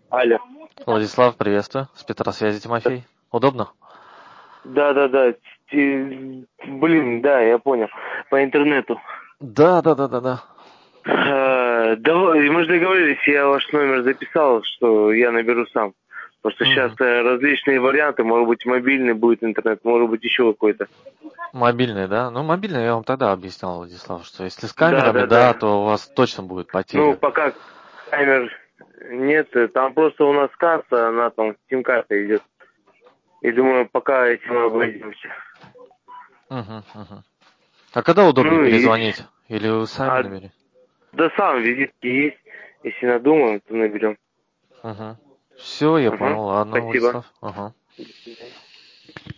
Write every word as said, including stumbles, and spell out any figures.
Алло. Владислав, приветствую. С Петросвязи Тимофей. Удобно? Да, да, да. Ти- Блин, да, я понял. По интернету. Да, да, да, да, да. Э, Давай, мы же договорились, я ваш номер записал, что я наберу сам. Просто сейчас Мгм. различные варианты, может быть мобильный будет интернет, может быть еще какой-то. Мобильный, да? Ну, мобильный я вам тогда объяснял, Владислав, что если с Да, камерами, да, да, да. то у вас точно будет Ну, потеря. пока камер нет, там просто у нас карта, она там, сим-карта идет. И думаю, пока этим обойдемся. Угу, угу. А когда удобнее Ну и... перезвонить? Или вы сами А, наберете? да сам визитки есть. Если надумаем, то наберем. Угу. Все, я Ага, понял. Ладно, спасибо. Владислав. Ага. До свидания.